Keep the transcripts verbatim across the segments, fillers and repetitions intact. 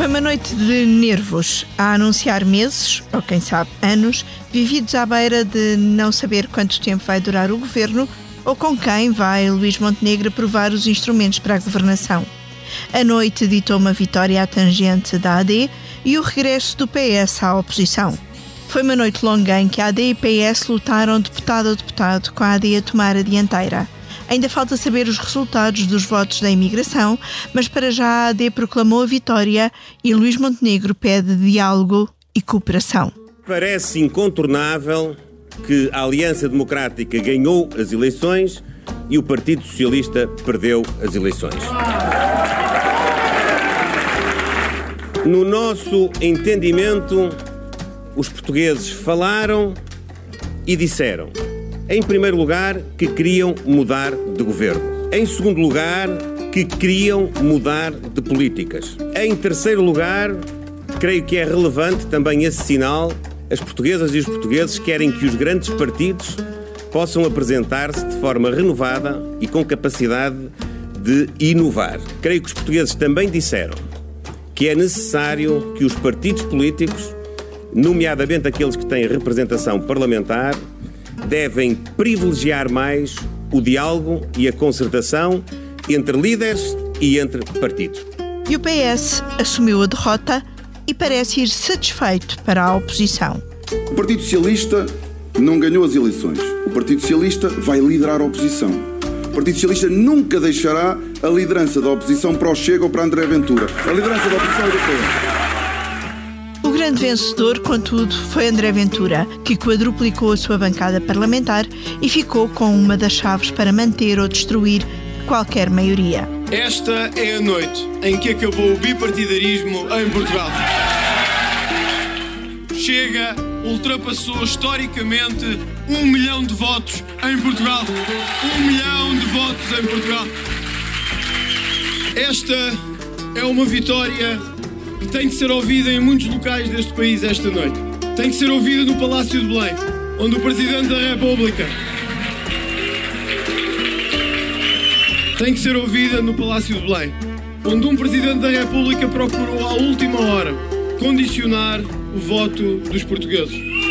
Foi uma noite de nervos, a anunciar meses, ou quem sabe anos, vividos à beira de não saber quanto tempo vai durar o governo ou com quem vai Luís Montenegro provar os instrumentos para a governação. A noite ditou uma vitória à tangente da A D e o regresso do P S à oposição. Foi uma noite longa em que a A D e P S lutaram deputado a deputado, com a A D a tomar a dianteira. Ainda falta saber os resultados dos votos da imigração, mas para já a AD proclamou a vitória e Luís Montenegro pede diálogo e cooperação. Parece incontornável que a Aliança Democrática ganhou as eleições e o Partido Socialista perdeu as eleições. No nosso entendimento, os portugueses falaram e disseram, em primeiro lugar, que queriam mudar de governo. Em segundo lugar, que queriam mudar de políticas. Em terceiro lugar, creio que é relevante também esse sinal, as portuguesas e os portugueses querem que os grandes partidos possam apresentar-se de forma renovada e com capacidade de inovar. Creio que os portugueses também disseram que é necessário que os partidos políticos, nomeadamente aqueles que têm representação parlamentar, devem privilegiar mais o diálogo e a concertação entre líderes e entre partidos. E o P S assumiu a derrota e parece ir satisfeito para a oposição. O Partido Socialista não ganhou as eleições. O Partido Socialista vai liderar a oposição. O Partido Socialista nunca deixará a liderança da oposição para o Chega ou para André Ventura. A liderança da oposição é do P S. O grande vencedor, contudo, foi André Ventura, que quadruplicou a sua bancada parlamentar e ficou com uma das chaves para manter ou destruir qualquer maioria. Esta é a noite em que acabou o bipartidarismo em Portugal. Chega ultrapassou historicamente um milhão de votos em Portugal. Um milhão de votos em Portugal. Esta é uma vitória que tem que ser ouvida em muitos locais deste país esta noite. Tem que ser ouvida no Palácio de Belém, onde o Presidente da República... Tem que ser ouvida no Palácio de Belém, onde um Presidente da República procurou à última hora condicionar o voto dos portugueses.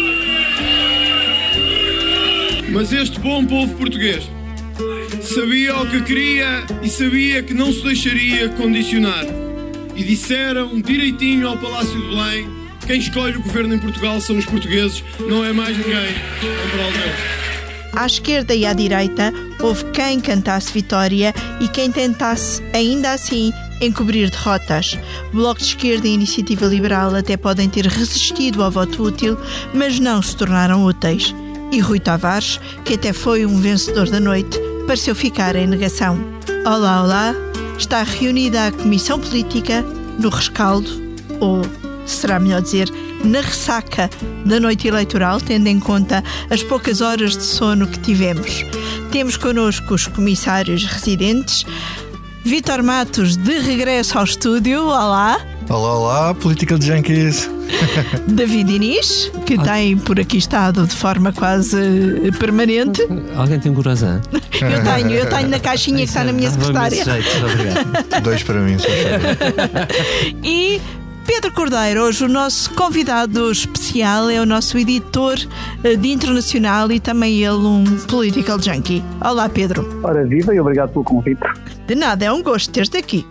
Mas este bom povo português sabia o que queria e sabia que não se deixaria condicionar. E disseram direitinho ao Palácio de Belém: quem escolhe o governo em Portugal são os portugueses, não é mais ninguém em prol deles. À esquerda e à direita, houve quem cantasse vitória e quem tentasse, ainda assim, encobrir derrotas. O Bloco de Esquerda e a Iniciativa Liberal até podem ter resistido ao voto útil, mas não se tornaram úteis. E Rui Tavares, que até foi um vencedor da noite, pareceu ficar em negação. Olá, olá, está reunida a Comissão Política no rescaldo, ou será melhor dizer, na ressaca da noite eleitoral, tendo em conta as poucas horas de sono que tivemos. Temos connosco os comissários residentes. Vítor Matos, de regresso ao estúdio. Olá. Olá, olá, Political Junkies. David Inês, que ah. tem por aqui estado de forma quase permanente. Alguém tem um croissant? Eu tenho, eu tenho na caixinha que está na minha secretária. Jeito, Dois para mim, só E Pedro Cordeiro, hoje o nosso convidado especial, é o nosso editor de internacional e também ele um political junkie. Olá, Pedro. Ora, viva e obrigado pelo convite. De nada, é um gosto ter-te aqui.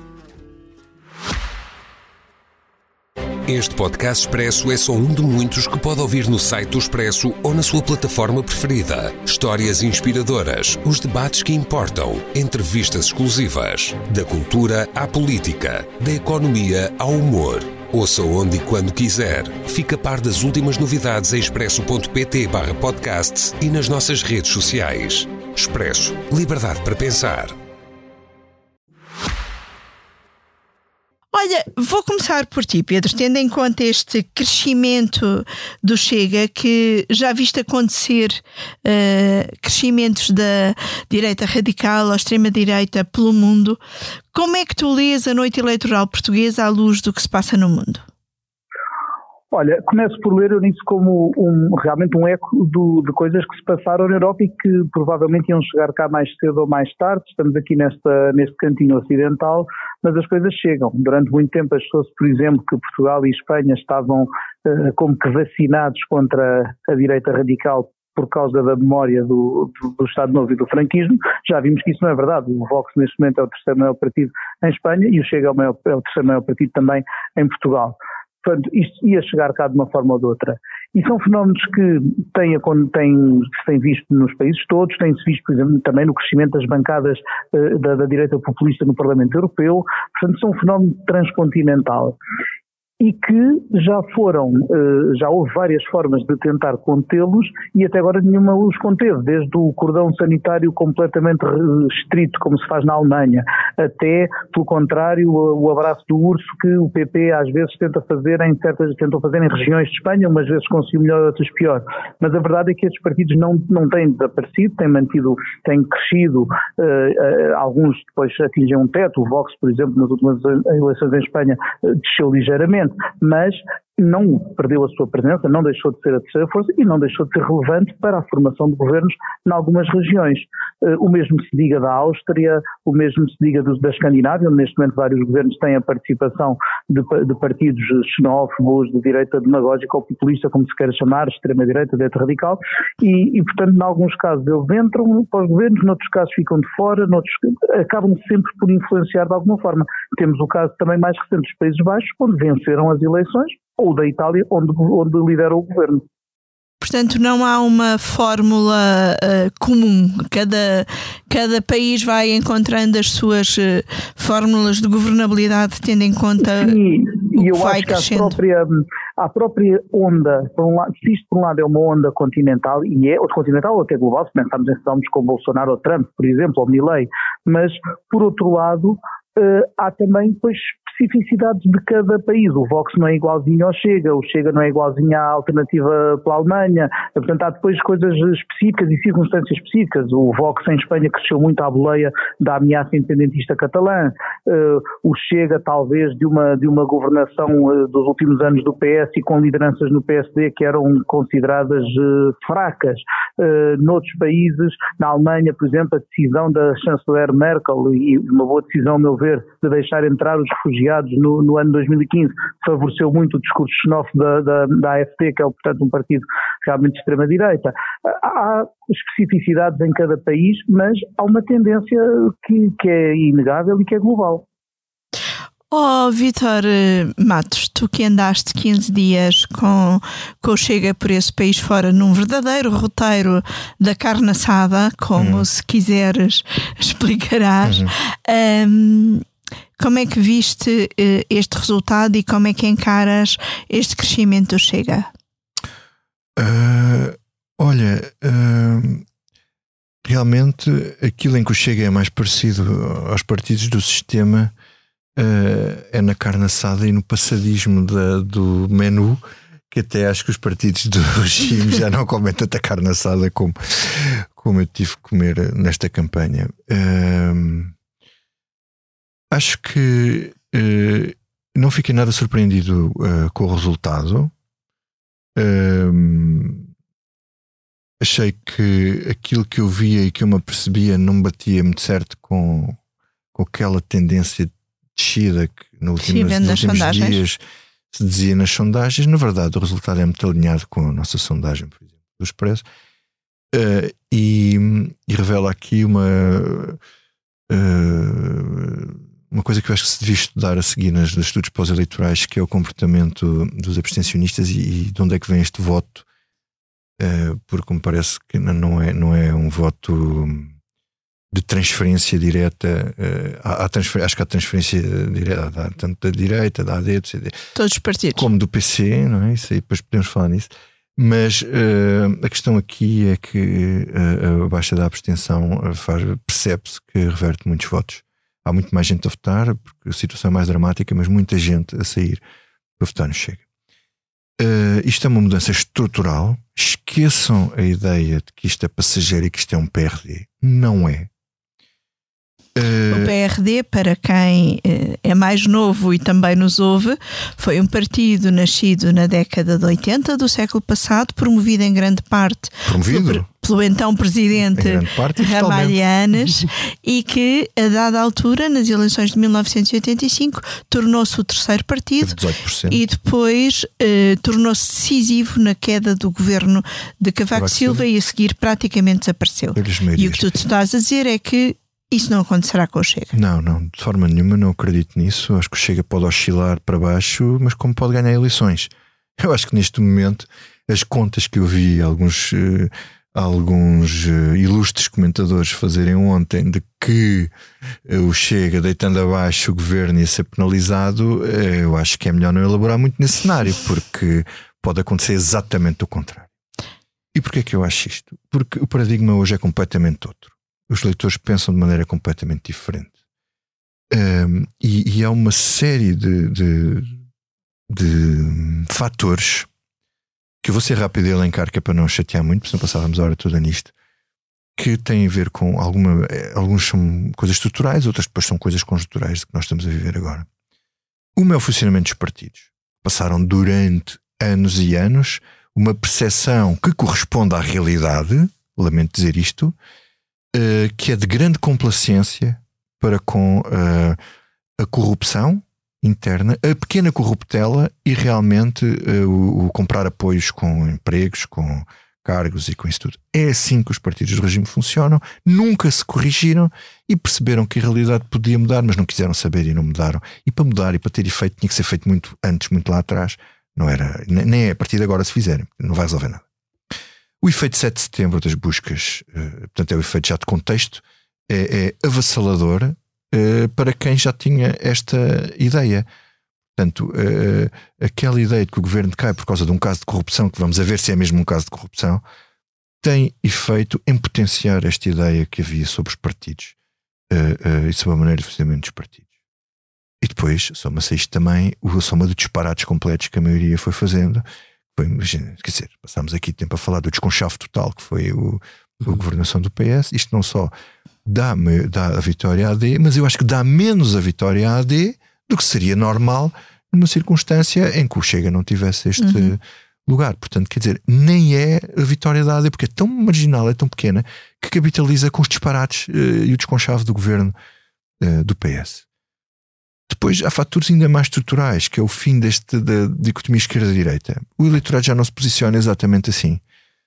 Este podcast Expresso é só um de muitos que pode ouvir no site do Expresso ou na sua plataforma preferida. Histórias inspiradoras, os debates que importam, entrevistas exclusivas, da cultura à política, da economia ao humor. Ouça onde e quando quiser. Fica a par das últimas novidades em expresso.pt barra podcasts e nas nossas redes sociais. Expresso. Liberdade para pensar. Olha, vou começar por ti, Pedro, tendo em conta este crescimento do Chega, que já viste acontecer uh, crescimentos da direita radical à extrema-direita pelo mundo. Como é que tu lês a noite eleitoral portuguesa à luz do que se passa no mundo? Olha, começo por ler isso como um, realmente um eco do, de coisas que se passaram na Europa e que provavelmente iam chegar cá mais cedo ou mais tarde. Estamos aqui nesta, neste cantinho ocidental, mas as coisas chegam. Durante muito tempo achou-se, por exemplo, que Portugal e Espanha estavam uh, como que vacinados contra a direita radical por causa da memória do, do, do Estado Novo e do franquismo. Já vimos que isso não é verdade. O Vox neste momento é o terceiro maior partido em Espanha e o Chega é o, maior, é o terceiro maior partido também em Portugal. Portanto, isto ia chegar cá de uma forma ou de outra. E são fenómenos que têm, têm, se têm visto nos países todos, tem-se visto, por exemplo, também no crescimento das bancadas uh, da, da direita populista no Parlamento Europeu. Portanto, são um fenómeno transcontinental. E que já foram, já houve várias formas de tentar contê-los e até agora nenhuma os conteve, desde o cordão sanitário completamente restrito, como se faz na Alemanha, até, pelo contrário, o abraço do urso que o P P às vezes tenta fazer em certas, tentam fazer em regiões de Espanha, umas vezes conseguiu melhor, outras pior. Mas a verdade é que estes partidos não, não têm desaparecido, têm mantido, têm crescido, uh, uh, alguns depois atingem um teto, o Vox, por exemplo, nas últimas eleições em Espanha, uh, desceu ligeiramente, mas não perdeu a sua presença, não deixou de ser a terceira força e não deixou de ser relevante para a formação de governos em algumas regiões. O mesmo se diga da Áustria, o mesmo se diga da Escandinávia, onde neste momento vários governos têm a participação de, de partidos xenófobos, de direita demagógica ou populista, como se queira chamar, extrema-direita, direita radical, e, e portanto, em alguns casos eles entram para os governos, noutros casos ficam de fora, noutros acabam sempre por influenciar de alguma forma. Temos o caso também mais recente dos Países Baixos, onde venceram as eleições, ou da Itália, onde, onde lidera o governo. Portanto, não há uma fórmula uh, comum. Cada, cada país vai encontrando as suas uh, fórmulas de governabilidade, tendo em conta Sim, o que eu vai acho crescendo. Que a própria, a própria onda, por um lado, se isto por um lado é uma onda continental, e é, ou continental ou até global, se pensarmos em fenómenos como Bolsonaro ou Trump, por exemplo, ou Milei, mas, por outro lado, Uh, há também depois especificidades de cada país. O Vox não é igualzinho ao Chega, o Chega não é igualzinho à alternativa pela Alemanha, portanto há depois coisas específicas e circunstâncias específicas. O Vox em Espanha cresceu muito à boleia da ameaça independentista catalã, uh, o Chega talvez de uma, de uma governação uh, dos últimos anos do P S e com lideranças no P S D que eram consideradas uh, fracas. Uh, noutros países, na Alemanha, por exemplo, a decisão da chanceler Merkel, e uma boa decisão, ao meu ver, de deixar entrar os refugiados no, no ano dois mil e quinze, favoreceu muito o discurso xenófobo da, da, da A F D, que é, portanto, um partido realmente de extrema-direita. Há especificidades em cada país, mas há uma tendência que, que é inegável e que é global. Oh, Vítor Matos, tu que andaste quinze dias com, com o Chega por esse país fora, num verdadeiro roteiro da carne assada, como uhum. se quiseres explicarás, uhum. um, como é que viste uh, este resultado e como é que encaras este crescimento do Chega? Uh, olha, uh, realmente aquilo em que o Chega é mais parecido aos partidos do sistema Uh, é na carne assada e no passadismo da, do menu, que até acho que os partidos do regime já não comem tanta carne assada como, como eu tive que comer nesta campanha. Uh, acho que uh, não fiquei nada surpreendido uh, com o resultado. Uh, achei que aquilo que eu via e que eu me apercebia não batia muito certo com, com aquela tendência descida que no último, Sim, nos últimos dias se dizia nas sondagens. Na verdade, o resultado é muito alinhado com a nossa sondagem, por exemplo, do Expresso, uh, e, e revela aqui uma uh, uma coisa que eu acho que se devia estudar a seguir nos estudos pós-eleitorais, que é o comportamento dos abstencionistas e, e de onde é que vem este voto, uh, porque me parece que não é, não é um voto de transferência direta. Uh, há, há transfer, acho que há transferência direta, tanto da direita, da A D, do C D, todos os partidos, como do P C, não é? Isso aí depois podemos falar nisso. Mas uh, a questão aqui é que uh, a baixa da abstenção faz, percebe-se que reverte muitos votos. Há muito mais gente a votar, porque a situação é mais dramática, mas muita gente a sair para votar no Chega. Uh, isto é uma mudança estrutural. Esqueçam a ideia de que isto é passageiro e que isto é um P R D. Não é. Uh... O P R D, para quem uh, é mais novo e também nos ouve, foi um partido nascido na década de oitenta do século passado, promovido em grande parte promovido? Pelo, pelo então presidente Ramalhianes, e que, a dada altura, nas eleições de mil novecentos e oitenta e cinco, tornou-se o terceiro partido dezoito por cento. E depois uh, tornou-se decisivo na queda do governo de Cavaco Silva, Silva e a seguir praticamente desapareceu. E o que tu te estás a dizer é que isso não acontecerá com o Chega. Não, não, de forma nenhuma, não acredito nisso. Acho que o Chega pode oscilar para baixo, mas como pode ganhar eleições? Eu acho que neste momento as contas que eu vi alguns, uh, alguns uh, ilustres comentadores fazerem ontem de que uh, o Chega, deitando abaixo o governo, ia ser penalizado, uh, eu acho que é melhor não elaborar muito nesse cenário, porque pode acontecer exatamente o contrário. E porquê é que eu acho isto? Porque o paradigma hoje é completamente outro. Os leitores pensam de maneira completamente diferente. Um, e, e há uma série de, de, de fatores que eu vou ser rápido a elencar, que é para não chatear muito, porque senão passávamos a hora toda nisto, que têm a ver com alguma. Alguns são coisas estruturais, outras depois são coisas conjunturais que nós estamos a viver agora. Uma é o funcionamento dos partidos. Passaram durante anos e anos uma percepção que corresponde à realidade, lamento dizer isto, Uh, que é de grande complacência para com uh, a corrupção interna, a pequena corruptela e realmente uh, o, o comprar apoios com empregos, com cargos e com isso tudo. É assim que os partidos do regime funcionam, nunca se corrigiram e perceberam que a realidade podia mudar, mas não quiseram saber e não mudaram. E para mudar e para ter efeito tinha que ser feito muito antes, muito lá atrás. Não era, nem é a partir de agora se fizerem, não vai resolver nada. O efeito sete de setembro das buscas, uh, portanto é o efeito já de contexto, é, é avassalador uh, para quem já tinha esta ideia. Portanto, uh, aquela ideia de que o governo cai por causa de um caso de corrupção, que vamos a ver se é mesmo um caso de corrupção, tem efeito em potenciar esta ideia que havia sobre os partidos uh, uh, e sobre a maneira de funcionamento dos partidos. E depois soma-se isto também, a soma de disparates completos que a maioria foi fazendo. Foi, quer dizer, passámos aqui tempo a falar do desconchave total que foi o, a governação do P S. Isto não só dá, dá a vitória à A D, mas eu acho que dá menos a vitória à A D do que seria normal numa circunstância em que o Chega não tivesse este uhum. lugar. Portanto, quer dizer, nem é a vitória da A D, porque é tão marginal, é tão pequena, que capitaliza com os disparates uh, e o desconchave do governo uh, do P S. Depois há fatores ainda mais estruturais, que é o fim deste, da dicotomia esquerda-direita. O eleitorado já não se posiciona exatamente assim.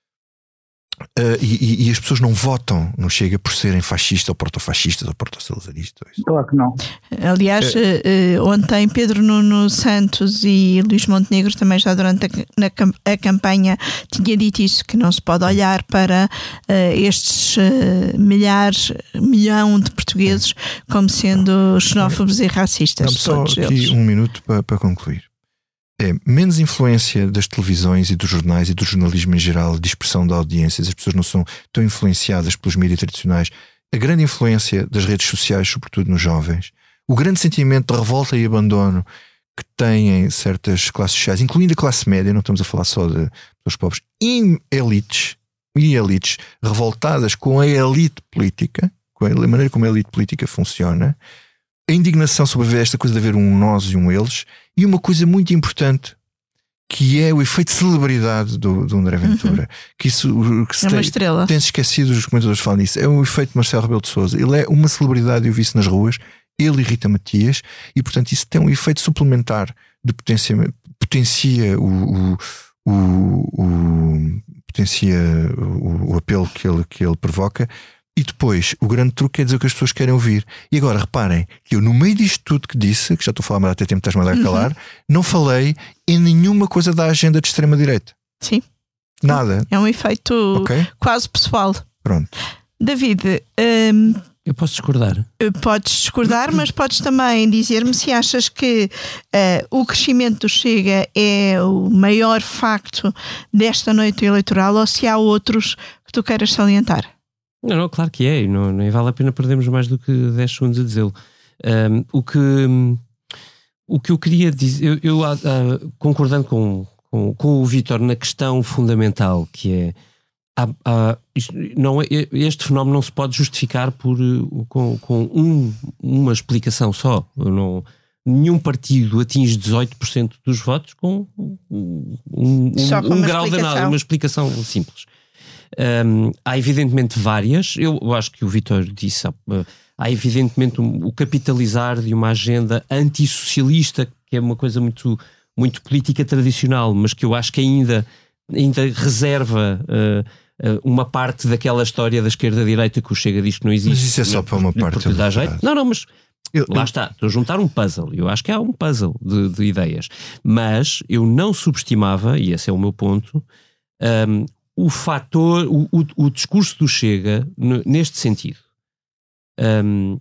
Uh, e, e as pessoas não votam, não chega por serem fascistas ou protofascistas ou protossalazaristas. Claro que não. Aliás, é. uh, ontem Pedro Nuno Santos e Luís Montenegro também já durante a, na, a campanha tinha dito isso, que não se pode olhar para uh, estes uh, milhares, milhão de portugueses como sendo xenófobos e racistas. Não, só todos aqui eles. Um minuto para, para concluir. É menos influência das televisões e dos jornais e do jornalismo em geral, de dispersão de audiências, as pessoas não são tão influenciadas pelos mídias tradicionais, a grande influência das redes sociais, sobretudo nos jovens, o grande sentimento de revolta e abandono que têm certas classes sociais, incluindo a classe média, não estamos a falar só de pessoas pobres, e elites, e elites revoltadas com a elite política, com a maneira como a elite política funciona, a indignação sobre esta coisa de haver um nós e um eles, e uma coisa muito importante, que é o efeito de celebridade do, do André Ventura. Uhum. Que isso que se é uma tem, estrela. Tem-se esquecido, os comentadores falam nisso. É o efeito de Marcelo Rebelo de Sousa. Ele é uma celebridade, eu vi-se nas ruas, ele irrita Matias, e portanto isso tem um efeito suplementar de potencia, potencia o, o, o, o, potencia o, o apelo que ele, que ele provoca. E depois, o grande truque é dizer o que as pessoas querem ouvir. E agora, reparem, que eu no meio disto tudo que disse, que já estou a falar, mas até tempo estás-me a dar a calar, uhum. não falei em nenhuma coisa da agenda de extrema-direita. Sim. Nada. É um efeito okay. quase pessoal. Pronto. David, hum, eu posso discordar? Podes discordar, mas podes também dizer-me se achas que uh, o crescimento do Chega é o maior facto desta noite eleitoral ou se há outros que tu queiras salientar. Não, não, claro que é, não, nem vale a pena perdermos mais do que dez segundos a dizê-lo. Um, o, que, o que eu queria dizer, eu, eu uh, concordando com, com, com o Vítor na questão fundamental, que é, há, há, isto não é, este fenómeno não se pode justificar por, com, com um, uma explicação só. Não, nenhum partido atinge dezoito por cento dos votos com um, um, um, um grau de análise, uma explicação simples. Um, há evidentemente várias. Eu, eu acho que o Vítor disse. Há, há evidentemente um, o capitalizar de uma agenda antissocialista, que é uma coisa muito, muito política tradicional, mas que eu acho que ainda, ainda reserva uh, uh, uma parte daquela história da esquerda-direita que o Chega diz que não existe. Mas isso é só para uma parte. Porque dá jeito. Não, não, mas eu, lá eu... está. Estou a juntar um puzzle. Eu acho que há um puzzle de, de ideias. Mas eu não subestimava, e esse é o meu ponto, um, o fator, o, o, o discurso do Chega n- neste sentido. Um,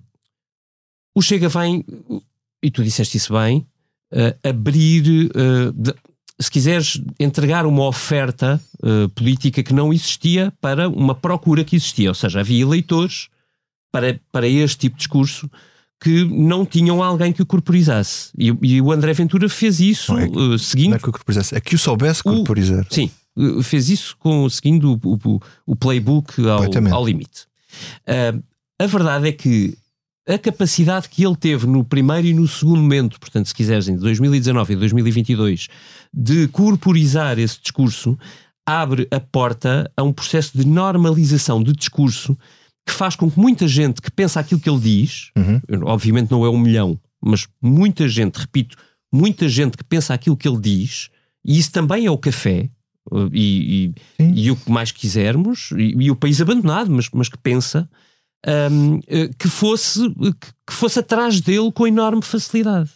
o Chega vem, e tu disseste isso bem, uh, abrir, uh, de, se quiseres, entregar uma oferta uh, política que não existia para uma procura que existia. Ou seja, havia eleitores para, para este tipo de discurso que não tinham alguém que o corporizasse. E, e o André Ventura fez isso não, é que, uh, seguindo... Não é que o corporizasse, é que o soubesse corporizar. O, sim, uh, fez isso com, seguindo o, o, o playbook ao, ao limite. Uh, a verdade é que a capacidade que ele teve no primeiro e no segundo momento, portanto, se quiseres, em dois mil e dezanove e dois mil e vinte e dois, de corporizar esse discurso, abre a porta a um processo de normalização de discurso que faz com que muita gente que pensa aquilo que ele diz, uhum. obviamente não é um milhão, mas muita gente, repito, muita gente que pensa aquilo que ele diz, e isso também é o café, e, e, e o que mais quisermos, e, e o país abandonado, mas, mas que pensa, um, que, fosse, que fosse atrás dele com enorme facilidade.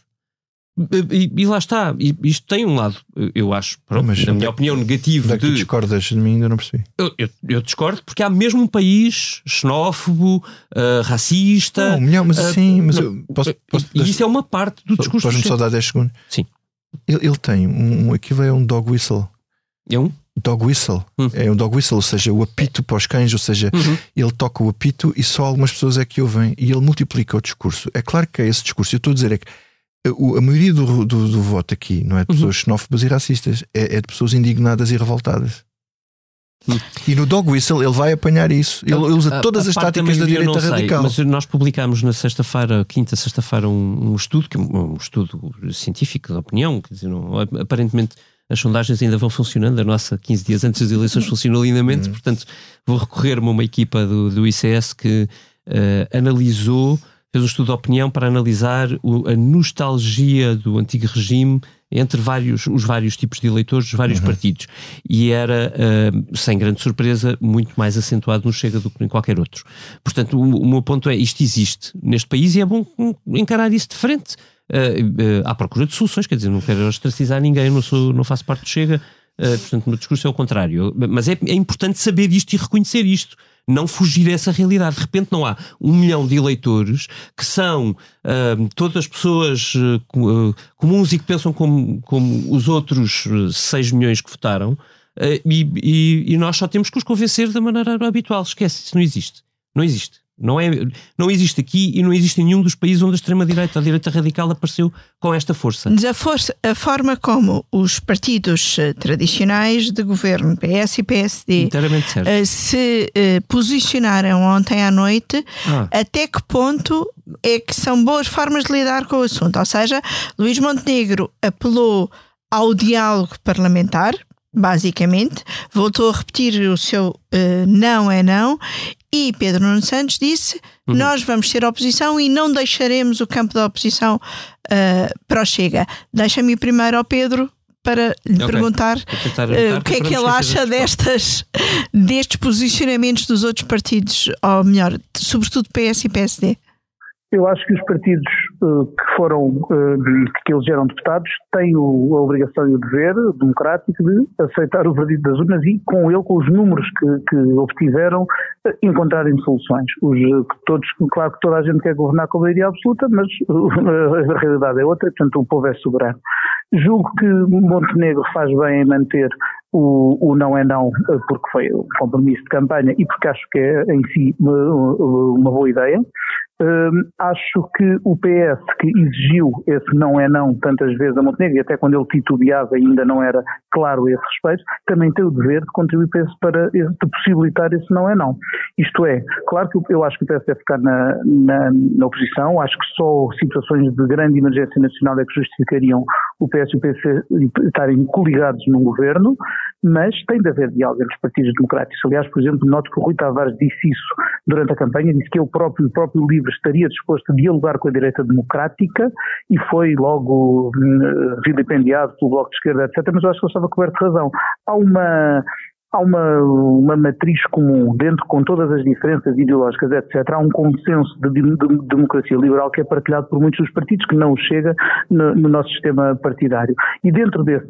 E, e lá está, e isto tem um lado, eu acho, pronto, mas, na minha opinião, negativo. Onde é que tu de... discordas de mim? Ainda não percebi. Eu, eu, eu discordo porque há mesmo um país xenófobo, uh, racista. Não, um milhão, mas assim. Uh, mas não, eu posso, posso, e isso é uma parte do discurso. Podes-me só dar dez segundos? Sim. Ele, ele tem um. Aquilo é um dog whistle. É um? Dog whistle. Hum. É um dog whistle, ou seja, o apito para os cães, ou seja, uhum. ele toca o apito e só algumas pessoas é que ouvem e ele multiplica o discurso. É claro que é esse discurso. Eu estou a dizer é que a maioria do, do, do voto aqui não é de pessoas uhum. xenófobas e racistas, é, é de pessoas indignadas e revoltadas. Uhum. E no dog whistle ele vai apanhar isso. Ele, ele usa todas a, a as táticas da direita sei, radical. Mas nós publicámos na sexta-feira, quinta, sexta-feira, um, um estudo, que, um estudo científico de opinião, quer dizer, não, aparentemente as sondagens ainda vão funcionando. A nossa, quinze dias antes das eleições, funcionou lindamente. Uhum. Portanto, vou recorrer-me a uma equipa do, do I C S que uh, analisou. Fez um estudo de opinião para analisar o, a nostalgia do antigo regime entre vários, os vários tipos de eleitores dos vários uhum. partidos. E era, uh, sem grande surpresa, muito mais acentuado no Chega do que em qualquer outro. Portanto, o, o meu ponto é, isto existe neste país e é bom encarar isso de frente. Uh, uh, à procura de soluções, quer dizer, não quero ostracizar ninguém, não, sou, não faço parte do Chega, uh, portanto o meu discurso é o contrário. Mas é, é importante saber isto e reconhecer isto. Não fugir a essa realidade. De repente não há um milhão de eleitores que são uh, todas as pessoas uh, comuns e que pensam como, como os outros seis milhões que votaram uh, e, e, e nós só temos que os convencer da maneira habitual. Esquece, isso não existe. Não existe. Não, é, não existe aqui e não existe em nenhum dos países onde a extrema-direita, a direita radical apareceu com esta força. A, força, a forma como os partidos tradicionais de governo, P S e P S D, se uh, posicionaram ontem à noite, ah. até que ponto é que são boas formas de lidar com o assunto? Ou seja, Luís Montenegro apelou ao diálogo parlamentar, basicamente, voltou a repetir o seu uh, não é não, e Pedro Nuno Santos disse, uhum. nós vamos ser oposição e não deixaremos o campo da oposição uh, para o Chega. Deixa-me primeiro ao Pedro para lhe okay. perguntar uh, o que é que ele acha destas, destes posicionamentos dos outros partidos, ou melhor, sobretudo P S e P S D. Eu acho que os partidos uh, que foram, uh, que elegeram deputados têm o, a obrigação e o dever democrático de aceitar o verdito das urnas e, com ele, com os números que, que obtiveram, uh, encontrarem soluções. Os, uh, todos, claro que toda a gente quer governar com a maioria absoluta, mas uh, a realidade é outra e, portanto, o povo é soberano. Julgo que Montenegro faz bem em manter o, o não é não, porque foi um compromisso de campanha e porque acho que é em si uma, uma boa ideia. Uh, acho que o P S, que exigiu esse não é não tantas vezes a Montenegro, e até quando ele titubeava ainda não era claro a esse respeito, também tem o dever de contribuir para, de possibilitar esse não é não. Isto é, claro que eu acho que o P S deve ficar na, na, na oposição, acho que só situações de grande emergência nacional é que justificariam o P S e o P C estarem coligados num governo, mas tem de haver diálogo entre os partidos democráticos. Aliás, por exemplo, noto que o Rui Tavares disse isso durante a campanha, disse que ele próprio, o próprio LIVRE estaria disposto a dialogar com a direita democrática e foi logo uh, vilipendiado pelo Bloco de Esquerda, etcétera, mas eu acho que ele estava coberto de razão. Há uma... Há uma, uma matriz comum, dentro com todas as diferenças ideológicas, etcétera. Há um consenso de, de, de democracia liberal que é partilhado por muitos dos partidos, que não chega no, no nosso sistema partidário. E dentro desse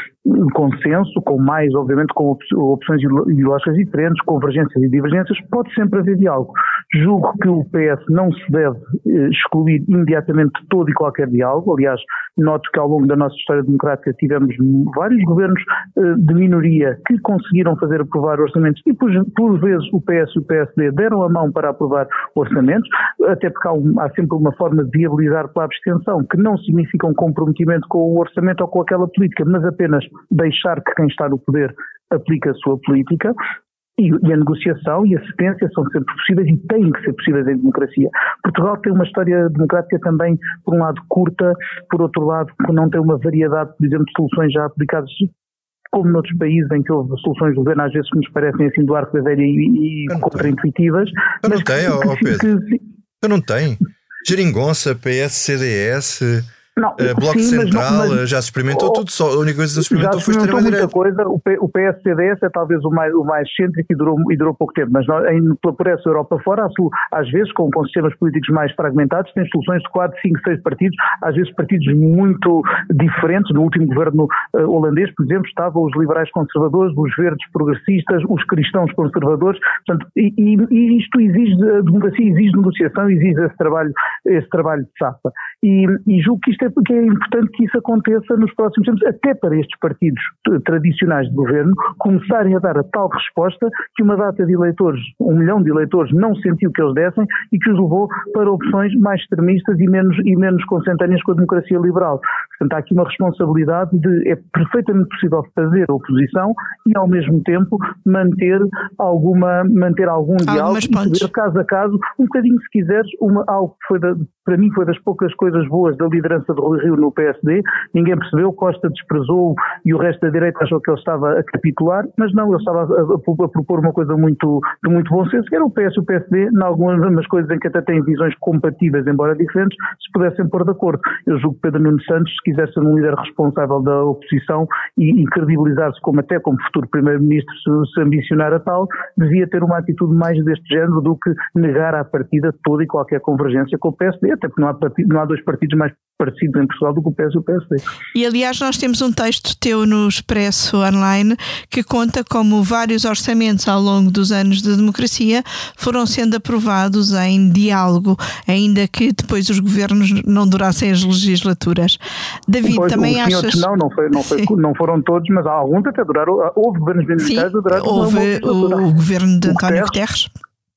consenso, com mais, obviamente, com op opções ideológicas diferentes, convergências e divergências, pode sempre haver diálogo. Julgo que o P S não se deve eh, excluir imediatamente todo e qualquer diálogo. Aliás, noto que ao longo da nossa história democrática tivemos vários governos eh, de minoria que conseguiram fazer aprovar orçamentos e por, por vezes o P S e o P S D deram a mão para aprovar orçamentos, até porque há, um, há sempre uma forma de viabilizar pela abstenção, que não significa um comprometimento com o orçamento ou com aquela política, mas apenas deixar que quem está no poder aplique a sua política. E, e a negociação e a cedência são sempre possíveis e têm que ser possíveis em democracia. Portugal tem uma história democrática também, por um lado, curta, por outro lado, que não tem uma variedade, por exemplo, de soluções já aplicadas, como noutros países em que houve soluções de governo, às vezes que nos parecem assim do arco da velha e, e contra-intuitivas. Eu não tenho, ó Pedro. Que, Eu não tenho. Geringonça, P S, C D S... Não, uh, Bloco sim, Central, mas não, mas, já se experimentou oh, tudo, só a única coisa que se experimentou foi extrema-direita. Coisa, o, P, o P S C D S é talvez o mais, o mais cêntrico e durou, e durou pouco tempo, mas nós, em, por essa Europa fora, às vezes com, com sistemas políticos mais fragmentados, tem soluções de quatro, cinco, seis partidos, às vezes partidos muito diferentes. No último governo uh, holandês, por exemplo, estavam os liberais conservadores, os verdes progressistas, os cristãos conservadores, portanto, e, e, e isto exige, a democracia exige negociação, exige esse trabalho, esse trabalho de sapa. E, e julgo que isto é porque é importante que isso aconteça nos próximos tempos, até para estes partidos tradicionais de governo começarem a dar a tal resposta que uma data de eleitores, um milhão de eleitores, não sentiu que eles dessem e que os levou para opções mais extremistas e menos, e menos consentâneas com a democracia liberal. Portanto, há aqui uma responsabilidade de, é perfeitamente possível fazer oposição e ao mesmo tempo manter alguma, manter algum diálogo e ver caso a caso, um bocadinho se quiseres, uma, algo que foi da, para mim foi das poucas coisas boas da liderança de Rui Rio no P S D, ninguém percebeu, Costa desprezou e o resto da direita achou que ele estava a capitular, mas não, ele estava a, a, a propor uma coisa muito, de muito bom senso, que era o P S e o P S D, em algumas coisas em que até têm visões compatíveis, embora diferentes, se pudessem pôr de acordo. Eu julgo que Pedro Nuno Santos, se quiser ser um líder responsável da oposição e, e credibilizar-se como até como futuro primeiro-ministro, se, se ambicionar a tal, devia ter uma atitude mais deste género do que negar à partida toda e qualquer convergência com o P S D, até porque não há, partido, não há dois partidos mais parecidos em Portugal do que o P S e o P S D. E aliás nós temos um texto teu no Expresso Online que conta como vários orçamentos ao longo dos anos de democracia foram sendo aprovados em diálogo, ainda que depois os governos não durassem as legislaturas. David, pois, também achas... Não, não, foi, não, foi, não foram todos, mas há alguns até duraram, houve governos minoritários a durar houve o, o governo de António Guterres.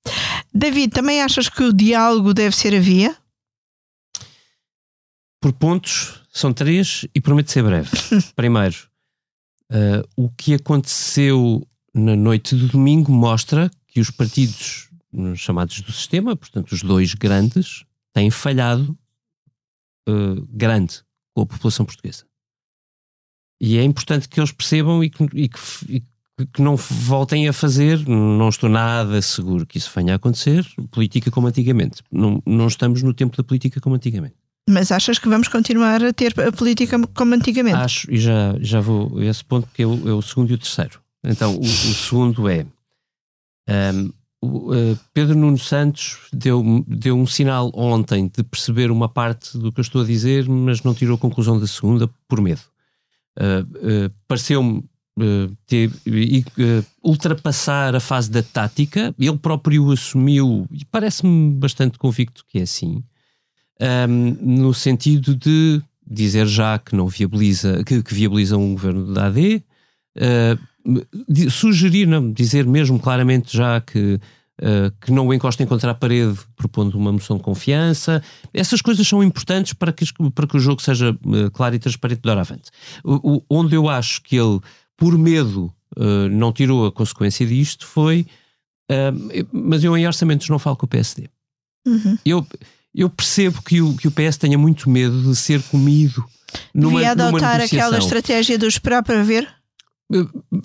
David, também achas que o diálogo deve ser a via? Por pontos, são três e prometo ser breve. Primeiro, uh, o que aconteceu na noite do domingo mostra que os partidos chamados do sistema, portanto os dois grandes, têm falhado uh, grande com a população portuguesa. E é importante que eles percebam e que, e que, e que não voltem a fazer, não estou nada seguro que isso venha a acontecer, política como antigamente. Não, não estamos no tempo da política como antigamente. Mas achas que vamos continuar a ter a política como antigamente? Acho, e já, já vou a esse ponto, porque é o, é o segundo e o terceiro. Então, o, o segundo é... Um, o, uh, Pedro Nuno Santos deu, deu um sinal ontem de perceber uma parte do que eu estou a dizer, mas não tirou a conclusão da segunda por medo. Uh, uh, Pareceu-me uh, ter, uh, ultrapassar a fase da tática. Ele próprio assumiu, e parece-me bastante convicto que é assim, Um, no sentido de dizer já que não viabiliza, que, que viabiliza um governo da A D, uh, de, sugerir, não, dizer mesmo claramente já que uh, que não o encostem contra a parede propondo uma moção de confiança. Essas coisas são importantes para que, para que o jogo seja uh, claro e transparente de hora avante. O, o, onde eu acho que ele, por medo, uh, não tirou a consequência disto foi... Uh, mas eu em orçamentos não falo com o P S D. Uhum. Eu, eu percebo que o, que o P S tenha muito medo de ser comido numa, Devia numa adotar negociação. aquela estratégia do esperar para ver? Uh,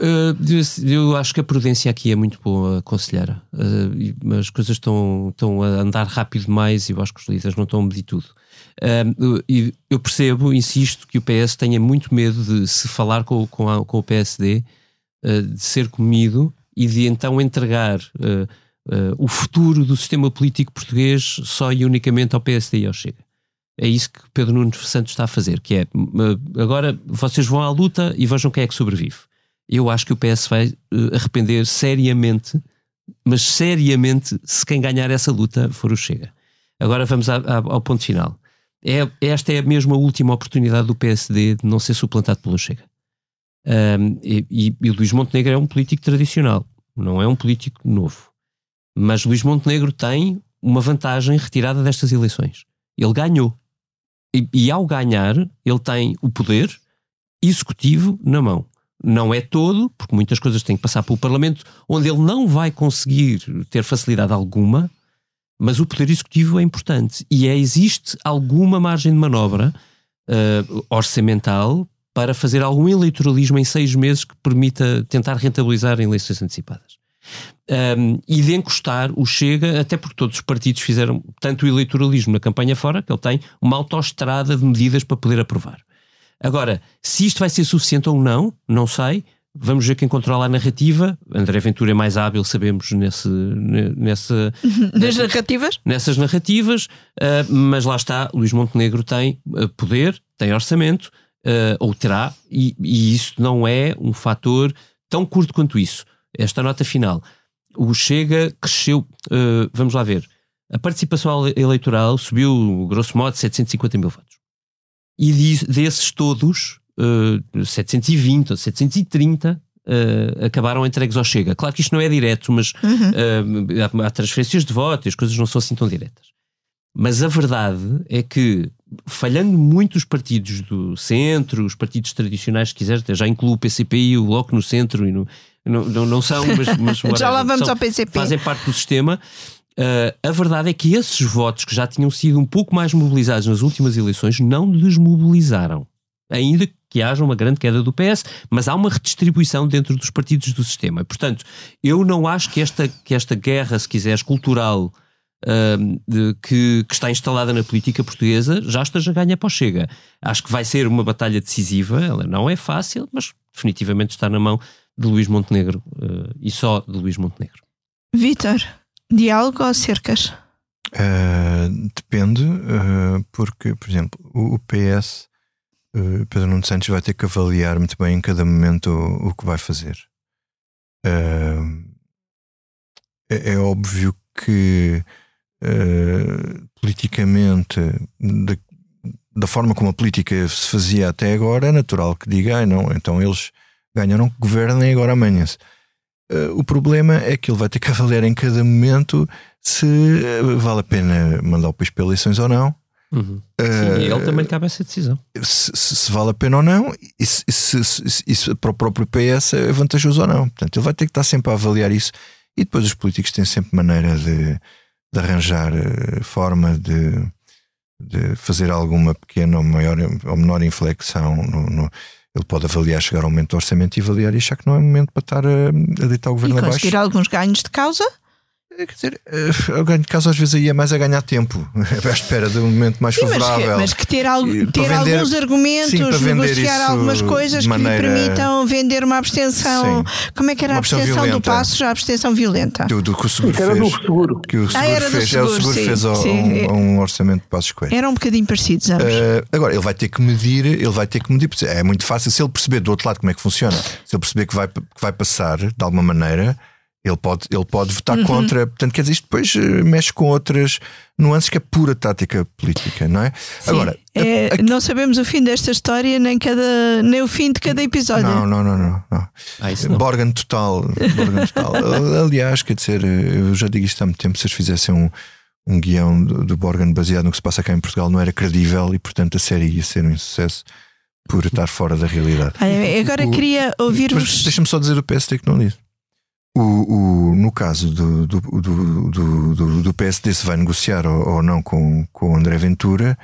uh, eu acho que a prudência aqui é muito boa conselheira. Uh, as coisas estão, estão a andar rápido demais e eu acho que os líderes não estão a medir tudo. Uh, e eu percebo, insisto, que o P S tenha muito medo de se falar com, com, a, com o P S D, uh, de ser comido e de então entregar uh, uh, o futuro do sistema político português só e unicamente ao P S D e ao Chega. É isso que Pedro Nuno Santos está a fazer, que é, uh, agora vocês vão à luta e vejam quem é que sobrevive. Eu acho que o P S vai uh, arrepender seriamente, mas seriamente, se quem ganhar essa luta for o Chega. Agora vamos a, a, ao ponto final. É, esta é mesmo a última oportunidade do P S D de não ser suplantado pelo Chega. Um, e, e, e Luís Montenegro é um político tradicional, não é um político novo, mas Luís Montenegro tem uma vantagem retirada destas eleições. Ele ganhou e, e ao ganhar ele tem o poder executivo na mão. Não é todo, porque muitas coisas têm que passar pelo Parlamento, onde ele não vai conseguir ter facilidade alguma, mas o poder executivo é importante e é, existe alguma margem de manobra uh, orçamental para fazer algum eleitoralismo em seis meses que permita tentar rentabilizar em eleições antecipadas. Um, e de encostar o Chega, até porque todos os partidos fizeram tanto o eleitoralismo na campanha fora, que ele tem uma autoestrada de medidas para poder aprovar. Agora, se isto vai ser suficiente ou não, não sei. Vamos ver quem controla a narrativa. André Ventura é mais hábil, sabemos, nesse, nessa, Nas narrativas? Nessas narrativas, uh, mas lá está, Luís Montenegro tem uh, poder, tem orçamento, Uh, ou terá, e, e isso não é um fator tão curto quanto isso. Esta nota final. O Chega cresceu, uh, vamos lá ver, a participação eleitoral subiu, grosso modo, setecentos e cinquenta mil votos. E de, desses todos, uh, setecentos e vinte ou setecentos e trinta uh, acabaram entregues ao Chega. Claro que isto não é direto, mas uhum. uh, há, há transferências de voto e as coisas não são assim tão diretas. Mas a verdade é que, falhando muito os partidos do centro, os partidos tradicionais, se quiser, já incluo o P C P e o Bloco no centro, e no, não, não, não são, mas, mas já lá vamos são, ao P C P. Fazem parte do sistema. Uh, a verdade é que esses votos que já tinham sido um pouco mais mobilizados nas últimas eleições não desmobilizaram. Ainda que haja uma grande queda do P S, mas há uma redistribuição dentro dos partidos do sistema. Portanto, eu não acho que esta, que esta guerra, se quiseres, cultural, Uh, de, que, que está instalada na política portuguesa já esteja ganha para o Chega. Acho que vai ser uma batalha decisiva, ela não é fácil, mas definitivamente está na mão de Luís Montenegro uh, e só de Luís Montenegro. Vítor, diálogo ou cercas? Uh, depende, uh, porque, por exemplo, o, o P S, uh, Pedro Nuno Santos vai ter que avaliar muito bem em cada momento o, o que vai fazer. Uh, é, é óbvio que Uh, politicamente, de, da forma como a política se fazia até agora, é natural que diga, ah, não, então eles ganharam, que governem agora amanhã-se. Uh, o problema é que ele vai ter que avaliar em cada momento se uh, vale a pena mandar o país para eleições ou não. Uhum. Uh, Sim, e ele também cabe essa decisão. Se, se, se vale a pena ou não, e se, se, se, se, se para o próprio P S é vantajoso ou não. Portanto, ele vai ter que estar sempre a avaliar isso. E depois os políticos têm sempre maneira de, de arranjar uh, forma de, de fazer alguma pequena ou maior ou menor inflexão. No, no, ele pode avaliar, chegar ao momento do orçamento e avaliar e achar que não é momento para estar a, a deitar o governo e abaixo. E conseguir alguns ganhos de causa? Quer dizer, uh, o ganho de causa às vezes aí é mais a ganhar tempo, à espera de um momento mais sim, favorável. Mas que, mas que ter, al e, ter vender, alguns argumentos, sim, negociar algumas coisas maneira, que lhe permitam vender uma abstenção. Sim, como é que era a abstenção violenta. Do Passos? Já a abstenção violenta. Do, do que o seguro era fez. Do seguro. Que o seguro ah, era fez. Do seguro, é, o seguro sim, fez ao, sim. Um, um orçamento de Passos Coelho. Eram um bocadinho parecidos ambos. Uh, agora, ele vai ter que medir, ele vai ter que medir, porque é muito fácil se ele perceber do outro lado como é que funciona, se ele perceber que vai, que vai passar de alguma maneira. Ele pode, ele pode votar Uhum. contra, portanto, quer dizer, isto depois uh, mexe com outras nuances que é pura tática política, não é? Sim. Agora, É, a- a- não sabemos o fim desta história, nem, cada, nem o fim de cada episódio. Não, não, não, não, não. Ah, isso não. Borgan total, Borgan total. Aliás, quer dizer, eu já digo isto há muito tempo, se eles fizessem um, um guião do, do Borgan baseado no que se passa cá em Portugal, não era credível e, portanto, a série ia ser um insucesso por estar fora da realidade. Olha, agora O- queria Mas ouvir-vos. deixa-me só dizer do P S D que não disse. O, o, no caso do, do, do, do, do, do P S D, se vai negociar ou, ou não com, com o André Ventura,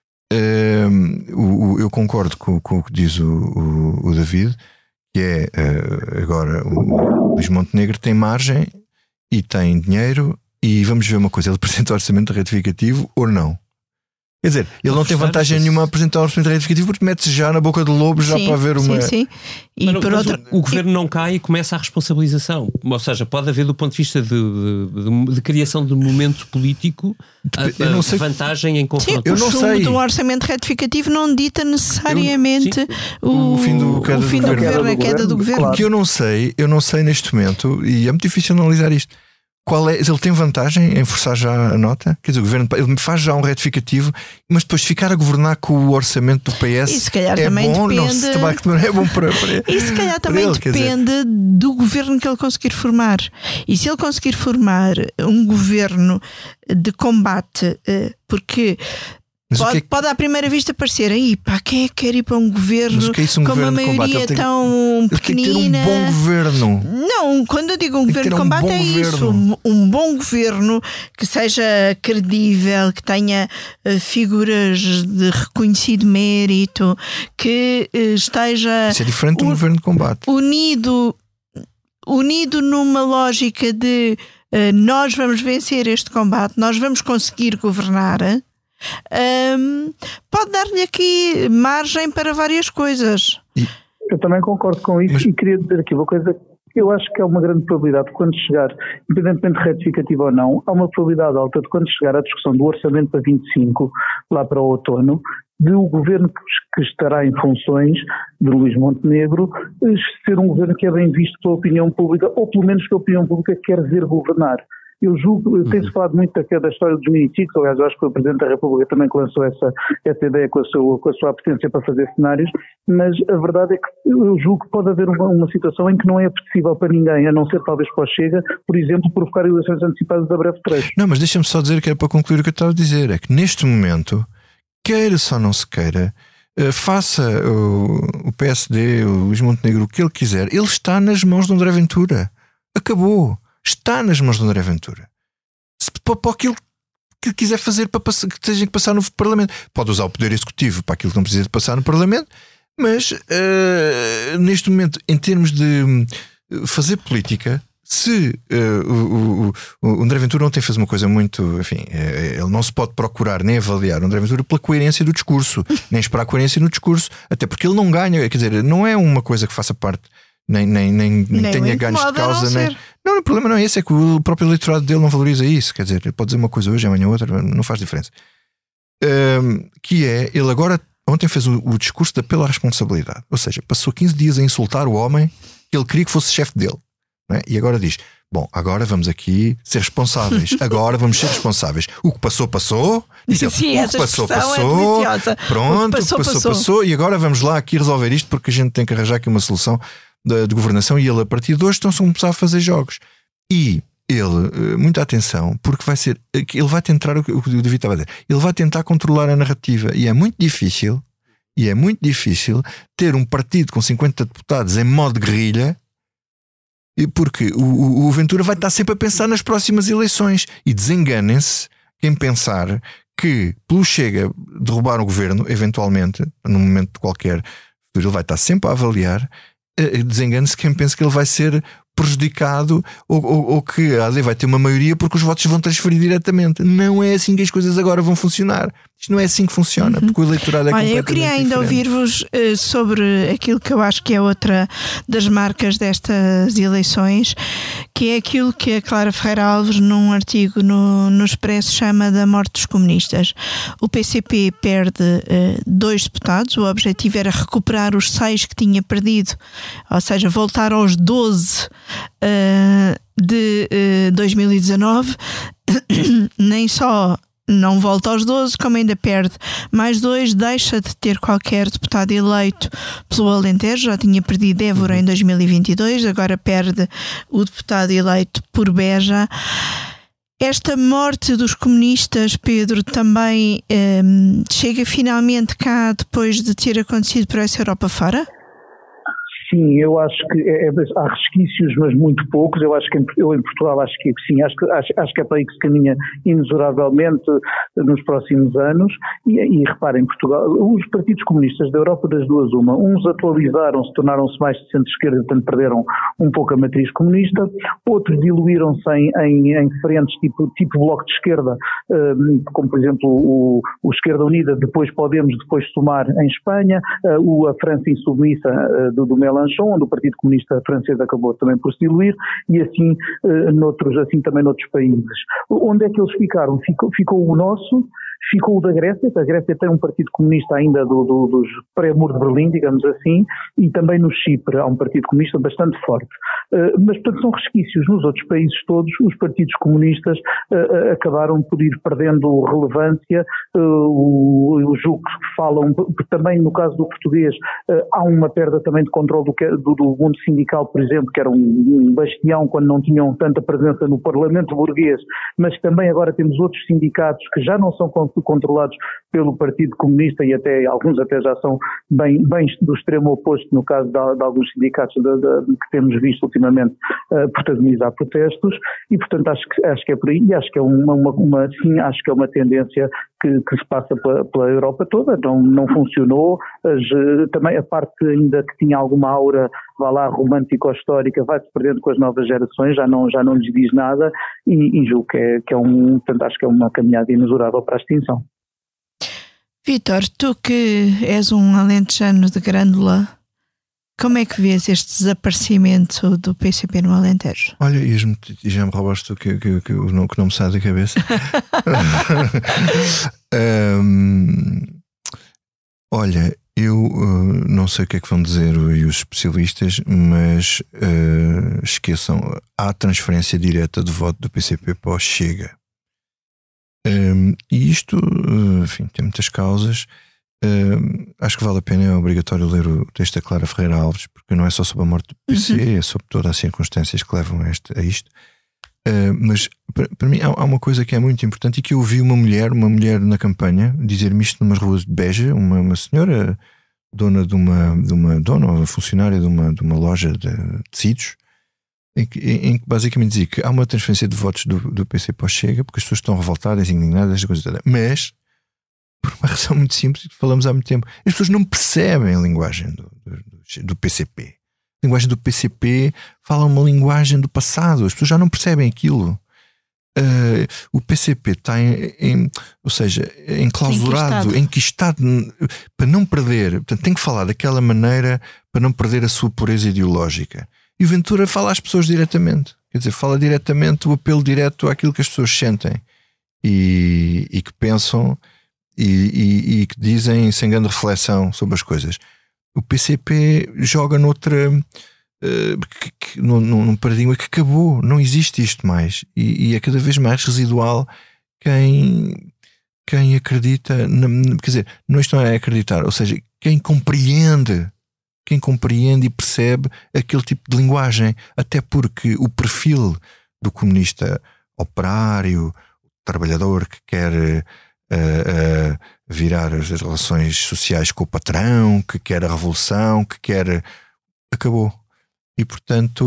hum, o, o- eu concordo com, com o que diz o, o, o David, que é uh, agora o Luís Montenegro tem margem e tem dinheiro, e vamos ver uma coisa: ele apresenta o orçamento retificativo ou não? Quer dizer, ele não tem vantagem nenhuma a apresentar o orçamento retificativo porque mete-se já na boca do lobo já Sim, para haver uma. Sim, sim. E Mas, por mas outra. o, o governo não cai e começa a responsabilização. Ou seja, pode haver, do ponto de vista de, de, de- de criação de momento político, a, Eu não a sei- vantagem em Sim, confronto. Eu o não chumbo sei. do orçamento retificativo não dita necessariamente o, O fim do queda o do fim do governo. governo, a queda do governo. Claro. Que eu não sei, eu não sei neste momento, e é muito difícil analisar isto. Qual é, ele tem vantagem em forçar já a nota? Quer dizer, o governo ele faz já um retificativo, mas depois ficar a governar com o orçamento do P S E se calhar é também bom, não, depende- se, também não é bom para, para E se calhar para também ele, quer dizer. depende do governo que ele conseguir formar. E se ele conseguir formar um governo de combate, eh, porque Mas o pode, que é que- pode à primeira vista parecer aí, pá, quem é que quer ir para um governo Mas o que é isso, um com uma governo de combate? maioria Ele tem que- tão ele tem que ter pequenina? um bom governo. Não, quando eu digo um Tem que governo ter de um combate bom é isso, governo. um, um bom governo que seja credível, que tenha eh, figuras de reconhecido mérito, que eh, esteja Isso é diferente de um o- governo de combate. unido, unido numa lógica de eh, nós vamos vencer este combate, nós vamos conseguir governar. Ahm, pode dar-lhe aqui margem para várias coisas. Eu também concordo com isso Mas- e queria dizer aqui uma coisa que eu acho que é uma grande probabilidade quando chegar, independentemente de retificativo ou não, há uma probabilidade alta de quando chegar à discussão do orçamento para vinte e cinco, lá para o outono, de o governo que estará em funções de Luís Montenegro eh, ser um governo que é bem visto pela opinião pública, ou pelo menos que a opinião pública quer ver governar. Eu julgo, tem-se falado muito da, da história dos miniciclos, aliás, eu acho que foi o Presidente da República também que lançou essa, essa ideia com a, sua, com a sua apetência para fazer cenários, mas a verdade é que eu julgo que pode haver uma, uma situação em que não é apetecível para ninguém, a não ser talvez para o Chega, por exemplo, provocar eleições antecipadas a breve trecho. Não, mas deixa-me só dizer que era para concluir o que eu estava a dizer: é que neste momento, queira só não se queira, eh, faça o, o P S D, o Luís Montenegro, o que ele quiser, ele está nas mãos de André Ventura. Acabou. Está nas mãos de André Ventura. Se, para, para aquilo que quiser fazer para passar, que tenha que passar no Parlamento. Pode usar o poder executivo para aquilo que não precisa de passar no Parlamento, mas eh, neste momento, em termos de hum, fazer política, se uh, o, o, o André Ventura ontem fez uma coisa muito, enfim, eh, ele não se pode procurar nem avaliar o André Ventura pela coerência do discurso, nem esperar coerência no discurso, até porque ele não ganha, quer dizer, não é uma coisa que faça parte, nem, nem, nem, nem, Nem tenha o ganhos de incomoda a não causa, nem. ser. Não, o problema não é esse, é que o próprio eleitorado dele não valoriza isso, quer dizer, ele pode dizer uma coisa hoje, amanhã outra, não faz diferença. Um, que é, ele agora, ontem fez o, o discurso de apelo à responsabilidade, ou seja, passou quinze dias a insultar o homem que ele queria que fosse chefe dele. Não é? E agora diz: bom, agora vamos aqui ser responsáveis, agora vamos ser responsáveis. O que passou, passou. Diz ele, Sim, o essa que passou, expressão é passou. deliciosa. Pronto, O que passou, passou, passou, passou. E agora vamos lá aqui resolver isto, porque a gente tem que arranjar aqui uma solução de, de governação. E ele, a partir de hoje, estão-se a começar a fazer jogos. E ele, muita atenção, porque vai ser, ele vai tentar o que o David estava a dizer, ele vai tentar controlar a narrativa. E é muito difícil, e é muito difícil ter um partido com cinquenta deputados em modo guerrilha. Porque o, o Ventura vai estar sempre a pensar nas próximas eleições. E desenganem-se quem pensar que, pelo Chega, derrubar o governo, eventualmente, num momento qualquer, ele vai estar sempre a avaliar. Desengane-se quem pensa que ele vai ser prejudicado ou, ou, ou que a A D vai ter uma maioria porque os votos vão transferir diretamente. Não é assim que as coisas agora vão funcionar. Isto não é assim que funciona, uhum. porque o eleitorado é Olha, completamente eu queria ainda diferente. ouvir-vos uh, sobre aquilo que eu acho que é outra das marcas destas eleições, que é aquilo que a Clara Ferreira Alves, num artigo no, no Expresso, chama da morte dos comunistas. O P C P perde uh, dois deputados, o objetivo era recuperar os seis que tinha perdido, ou seja, voltar aos doze uh, de uh, dois mil e dezanove, nem só não volta aos doze, como ainda perde mais dois, deixa de ter qualquer deputado eleito pelo Alentejo. Já tinha perdido Évora em dois mil e vinte e dois, agora perde o deputado eleito por Beja. Esta morte dos comunistas, Pedro, também um, chega finalmente cá depois de ter acontecido por essa Europa fora? Sim, eu acho que é, é, há resquícios, mas muito poucos. Eu acho que em, eu em Portugal acho que sim, acho que, acho, acho que é para aí que se caminha inexoravelmente nos próximos anos. E, e reparem, Portugal, os partidos comunistas da Europa, das duas uma, uns atualizaram-se, tornaram-se mais de centro-esquerda, portanto perderam um pouco a matriz comunista, outros diluíram-se em, em, em frentes tipo, tipo Bloco de Esquerda, um, como por exemplo o, o Esquerda Unida, depois Podemos, depois Sumar em Espanha, uh, o, a França Insubmissa uh, do, do Mélenchon, onde o Partido Comunista Francês acabou também por se diluir, e assim, uh, noutros, assim também noutros países. Onde é que eles ficaram? Ficou, ficou o nosso, ficou o da Grécia. A Grécia tem um Partido Comunista ainda do, do, dos pré-muro de Berlim, digamos assim, e também no Chipre há um Partido Comunista bastante forte. Uh, mas, portanto, são resquícios. Nos outros países todos, os partidos comunistas uh, acabaram por ir perdendo relevância. Uh, o julgo que falam, também no caso do português, uh, há uma perda também de controle do, do, do mundo sindical, por exemplo, que era um, um bastião quando não tinham tanta presença no Parlamento burguês, mas também agora temos outros sindicatos que já não são controlados pelo Partido Comunista, e até alguns até já são bem, bem do extremo oposto, no caso de, de alguns sindicatos de, de, que temos visto ultimamente uh, protagonizar protestos, e portanto acho que, acho que é por aí, e acho que é uma, uma, uma sim, acho que é uma tendência que, que se passa pela, pela Europa toda. Não, não funcionou, as, também a parte ainda que tinha alguma aura, vá lá, romântico-histórica, vai-se perdendo com as novas gerações, já não, já não lhes diz nada, e, e julgo que é, que é um, portanto acho que é uma caminhada inexorável para a extinção. Vítor, tu que és um alentejano de grândula, como é que vês este desaparecimento do P C P no Alentejo? Olha, e já me roubaste que, que, que, que, não, que não me sai da cabeça. um, olha, eu uh, não sei o que é que vão dizer os especialistas, mas uh, esqueçam, há transferência direta de voto do P C P para o Chega. Um, e isto, uh, enfim, tem muitas causas. Uh, acho que vale a pena, é obrigatório ler o texto da Clara Ferreira Alves, porque não é só sobre a morte do P C, uhum. é sobre todas as circunstâncias que levam a, este, a isto. Uh, mas para, para mim há, há uma coisa que é muito importante, e que eu ouvi uma mulher, uma mulher na campanha, dizer-me isto numas ruas de Beja, uma, uma senhora dona de uma, de uma dona ou funcionária de uma, de uma loja de tecidos, em que, em que basicamente dizia que há uma transferência de votos do, do P C para o Chega, porque as pessoas estão revoltadas, indignadas, esta coisa toda. Mas por uma razão muito simples, que falamos há muito tempo, as pessoas não percebem a linguagem do, do, do P C P. A linguagem do P C P fala uma linguagem do passado, as pessoas já não percebem aquilo. Uh, o P C P está em, em, ou seja, enclausurado, enquistado, enquistado para não perder, portanto tem que falar daquela maneira para não perder a sua pureza ideológica. E o Ventura fala às pessoas diretamente, quer dizer, fala diretamente, o apelo direto àquilo que as pessoas sentem e, e que pensam e, e, e que dizem sem grande reflexão sobre as coisas. O P C P joga noutra, uh, que, que, num, num paradigma que acabou, não existe isto mais, e, e é cada vez mais residual quem, quem acredita, na, quer dizer, não, isto não é acreditar, ou seja, quem compreende quem compreende e percebe aquele tipo de linguagem, até porque o perfil do comunista operário, o trabalhador que quer uh, uh, virar as relações sociais com o patrão, que quer a revolução, que quer... acabou. E portanto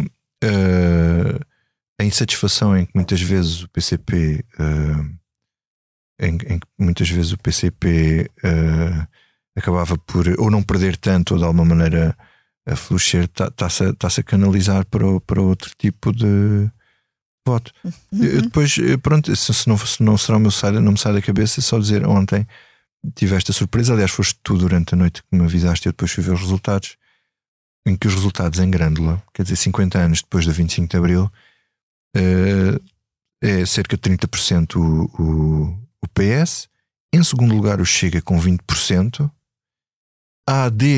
uh, a insatisfação em que muitas vezes o P C P uh, em, em que muitas vezes o P C P uh, acabava por ou não perder tanto ou de alguma maneira a florescer, está-se a, tá-se a canalizar para, o, para outro tipo de voto. Uhum. Eu depois, pronto, se, se, não, se não será o meu sai, não me sai da cabeça, só dizer, ontem tive esta surpresa, aliás foste tu durante a noite que me avisaste, eu depois fui ver os resultados, em que os resultados em Grândola, quer dizer, cinquenta anos depois do vinte e cinco de Abril, uh, é cerca de trinta por cento o, o, o P S, em segundo lugar o Chega com vinte por cento, a AD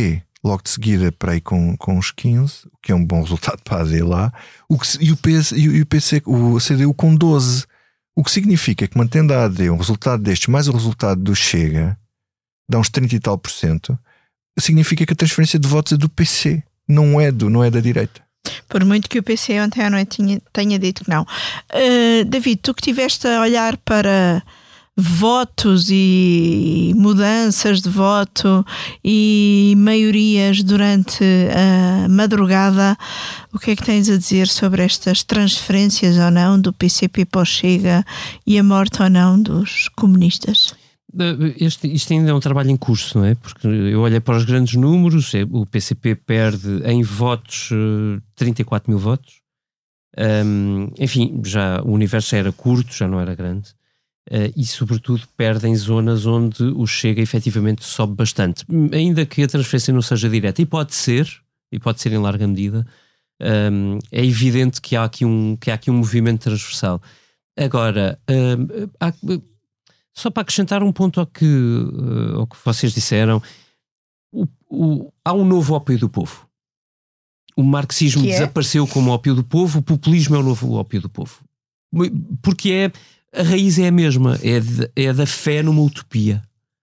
logo de seguida para aí com, com uns quinze, o que é um bom resultado para a A D lá, o que, e, o P S, e o P C, o C D U com doze. O que significa que, mantendo a A D um resultado destes, mais o resultado do Chega, dá uns trinta e tal por cento, significa que a transferência de votos é do P C, não é, do, não é da direita. Por muito que o P C ontem à noite tinha, tenha dito que não. Uh, David, tu que estiveste a olhar para votos e mudanças de voto e maiorias durante a madrugada, o que é que tens a dizer sobre estas transferências ou não do P C P para o Chega e a morte ou não dos comunistas? Este, isto ainda é um trabalho em curso, não é? Porque eu olhei para os grandes números, o P C P perde em votos trinta e quatro mil votos. Um, enfim, já o universo já era curto, já não era grande. Uh, e sobretudo perde em zonas onde o Chega efetivamente sobe bastante, ainda que a transferência não seja direta, e pode ser, e pode ser em larga medida. Um, é evidente que há aqui um, que há aqui um movimento transversal. Agora, um, há, só para acrescentar um ponto ao que, uh, ao que vocês disseram, o, o, há um novo ópio do povo. O marxismo que é? desapareceu como ópio do povo, o populismo é o novo ópio do povo, porque é a raiz é a mesma, é, de, é da fé numa utopia.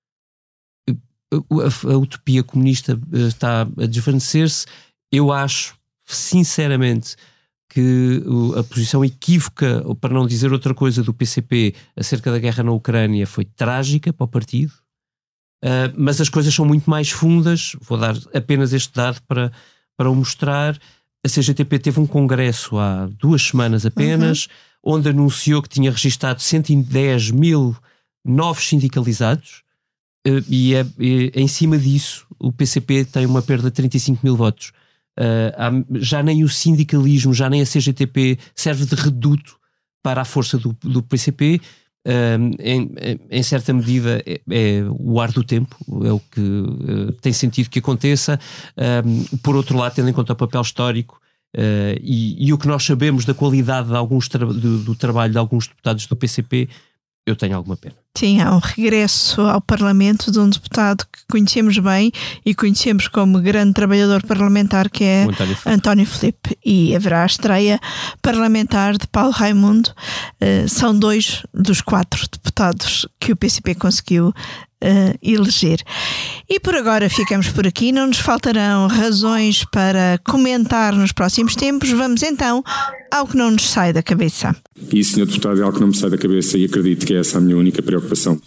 A, a, a utopia comunista está a desvanecer-se. Eu acho, sinceramente, que a posição equívoca, ou para não dizer outra coisa, do P C P acerca da guerra na Ucrânia foi trágica para o partido, uh, mas as coisas são muito mais fundas. Vou dar apenas este dado para, para o mostrar. A C G T P teve um congresso há duas semanas apenas, uhum. onde anunciou que tinha registado cento e dez mil novos sindicalizados, e, é, e em cima disso o P C P tem uma perda de trinta e cinco mil votos. Uh, há, já nem o sindicalismo, já nem a C G T P serve de reduto para a força do, do P C P. Uh, em, em certa medida é, é o ar do tempo, é o que uh, tem sentido que aconteça. Uh, por outro lado, tendo em conta o papel histórico uh, e, e o que nós sabemos da qualidade de alguns tra- do, do trabalho de alguns deputados do P C P, eu tenho alguma pena. Sim, há um regresso ao Parlamento de um deputado que conhecemos bem e conhecemos como grande trabalhador parlamentar, que é António Filipe. António Filipe. E haverá a estreia parlamentar de Paulo Raimundo. Uh, são dois dos quatro deputados que o P C P conseguiu Uh, eleger. E por agora ficamos por aqui, não nos faltarão razões para comentar nos próximos tempos. Vamos então ao que não nos sai da cabeça. E, senhor Deputado, é algo que não me sai da cabeça e acredito que é essa a minha única preocupação.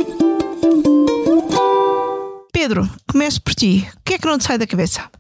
Pedro, começo por ti. O que é que não te sai da cabeça?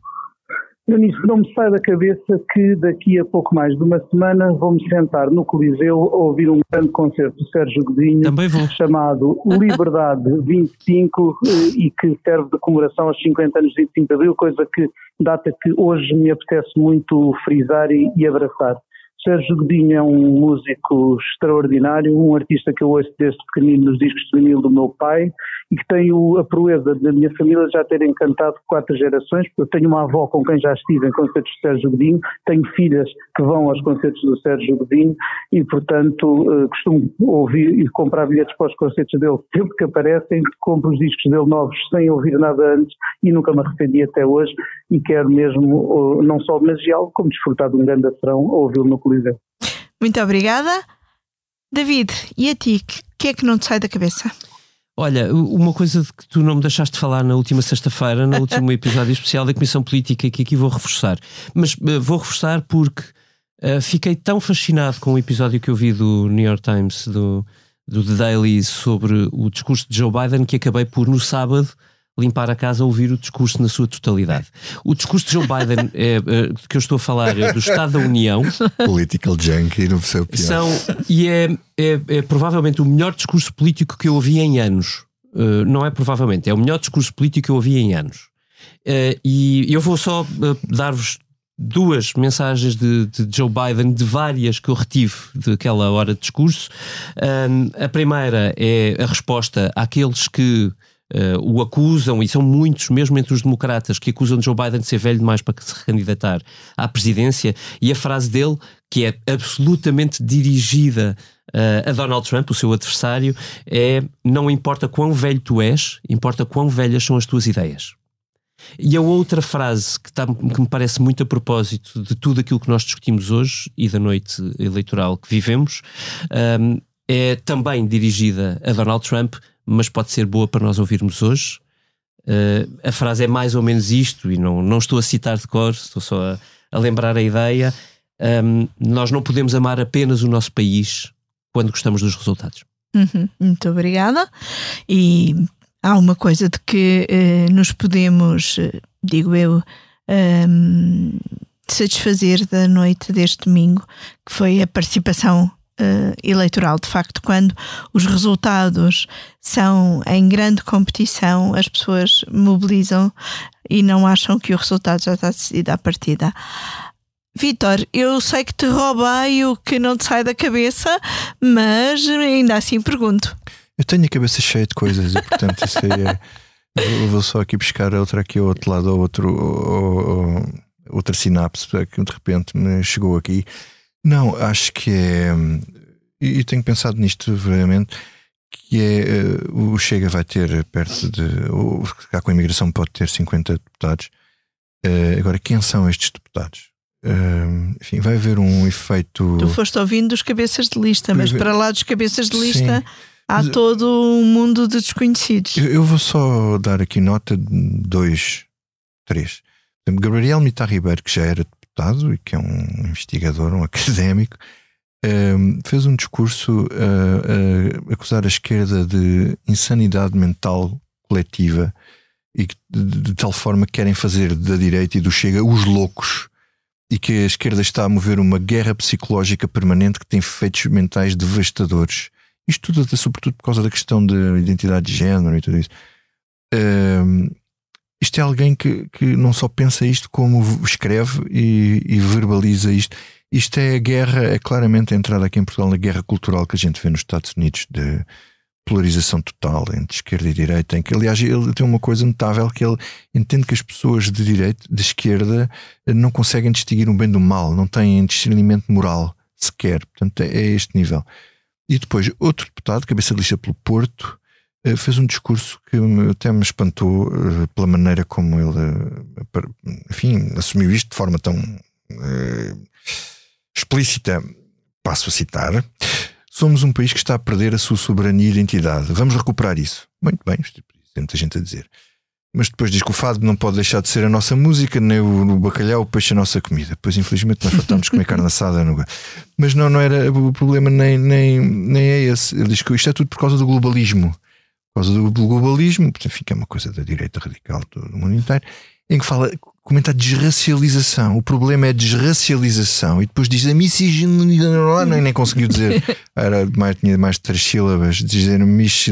Nisso não me sai da cabeça que daqui a pouco mais de uma semana vou-me sentar no Coliseu a ouvir um grande concerto do Sérgio Godinho chamado Liberdade vinte e cinco e que serve de comemoração aos cinquenta anos de vinte e cinco de Abril, coisa que data que hoje me apetece muito frisar e, e abraçar. Sérgio Godinho é um músico extraordinário, um artista que eu ouço desde pequenino nos discos de vinil do meu pai e que tenho a proeza da minha família já ter encantado quatro gerações. Eu tenho uma avó com quem já estive em concertos de Sérgio Godinho, tenho filhas que vão aos concertos do Sérgio Godinho e, portanto, costumo ouvir e comprar bilhetes para os concertos dele sempre que aparecem, compro os discos dele novos sem ouvir nada antes e nunca me arrependi até hoje e quero mesmo não só homenageá-lo, como desfrutar de um grande acerão a ouvi-lo no Coliseu. Muito obrigada. David, e a ti, o que é que não te sai da cabeça? Olha, uma coisa que tu não me deixaste de falar na última sexta-feira, no último episódio especial da Comissão Política, que aqui vou reforçar. Mas uh, vou reforçar porque uh, fiquei tão fascinado com o episódio que eu vi do New York Times, do, do The Daily, sobre o discurso de Joe Biden, que acabei por, no sábado, limpar a casa a ouvir o discurso na sua totalidade. O discurso de Joe Biden, é, é, que eu estou a falar, é do Estado da União. Political junkie, não sei o pior. São, e é, é, é provavelmente o melhor discurso político que eu ouvi em anos. Uh, não é provavelmente, é o melhor discurso político que eu ouvi em anos. Uh, e eu vou só uh, dar-vos duas mensagens de, de Joe Biden, de várias que eu retive daquela hora de discurso. Uh, a primeira é a resposta àqueles que Uh, o acusam, e são muitos, mesmo entre os democratas, que acusam Joe Biden de ser velho demais para se recandidatar à presidência, e a frase dele, que é absolutamente dirigida uh, a Donald Trump, o seu adversário, é: não importa quão velho tu és, importa quão velhas são as tuas ideias. E a outra frase que, tá, que me parece muito a propósito de tudo aquilo que nós discutimos hoje e da noite eleitoral que vivemos, um, é também dirigida a Donald Trump, mas pode ser boa para nós ouvirmos hoje. Uh, a frase é mais ou menos isto, e não, não estou a citar de cor, estou só a, a lembrar a ideia. Um, nós não podemos amar apenas o nosso país quando gostamos dos resultados. Uhum, muito obrigada. E há uma coisa de que uh, nos podemos, uh, digo eu, um, satisfazer da noite deste domingo, que foi a participação uh, eleitoral. De facto, quando os resultados são em grande competição, as pessoas mobilizam e não acham que o resultado já está decidido à partida. Vítor, eu sei que te roubei o que não te sai da cabeça, mas ainda assim pergunto. Eu tenho a cabeça cheia de coisas e, portanto, isso aí é. Eu vou só aqui buscar outra aqui ao outro lado, ou outro, ou, ou, outra sinapse que de repente me chegou aqui. Não, acho que é. E tenho pensado nisto verdadeiramente. Que é. O Chega vai ter perto de. Ou cá com a imigração pode ter cinquenta deputados. Agora, quem são estes deputados? Uh, enfim, vai haver um efeito. Tu foste ouvindo dos cabeças de lista, mas para lá dos cabeças de lista, sim, há mas todo um mundo de desconhecidos. Eu, eu vou só dar aqui nota de dois, três. Gabriel Mitar Ribeiro, que já era deputado e que é um investigador, um académico, uh, fez um discurso a uh, uh, acusar a esquerda de insanidade mental coletiva e de, de, de tal forma que querem fazer da direita e do Chega os loucos. E que a esquerda está a mover uma guerra psicológica permanente que tem efeitos mentais devastadores. Isto tudo, sobretudo por causa da questão da identidade de género e tudo isso. Uh, isto é alguém que, que não só pensa isto, como escreve e, e verbaliza isto. Isto é a guerra, é claramente a entrada aqui em Portugal na guerra cultural que a gente vê nos Estados Unidos, de polarização total entre esquerda e direita, em que, aliás, ele tem uma coisa notável, que ele entende que as pessoas de direita, de esquerda, não conseguem distinguir o bem do mal, não têm discernimento moral sequer. Portanto, é este nível. E depois, outro deputado, cabeça de lista pelo Porto, fez um discurso que até me espantou pela maneira como ele, enfim, assumiu isto de forma tão uh, explícita. Passo a citar: somos um país que está a perder a sua soberania e identidade. Vamos recuperar isso. Muito bem, tem muita gente a dizer. Mas depois diz que o fado não pode deixar de ser a nossa música, nem o, o bacalhau, o peixe a nossa comida. Pois infelizmente nós faltamos de comer carne assada. No... Mas não, não era o problema, nem, nem, nem é esse. Ele diz que isto é tudo por causa do globalismo. Por causa do globalismo, enfim, que é uma coisa da direita radical do mundo inteiro, em que fala, comenta a desracialização. O problema é a desracialização. E depois diz a miscigenação. Nem, nem conseguiu dizer. Era mais, tinha mais de três sílabas. Dizer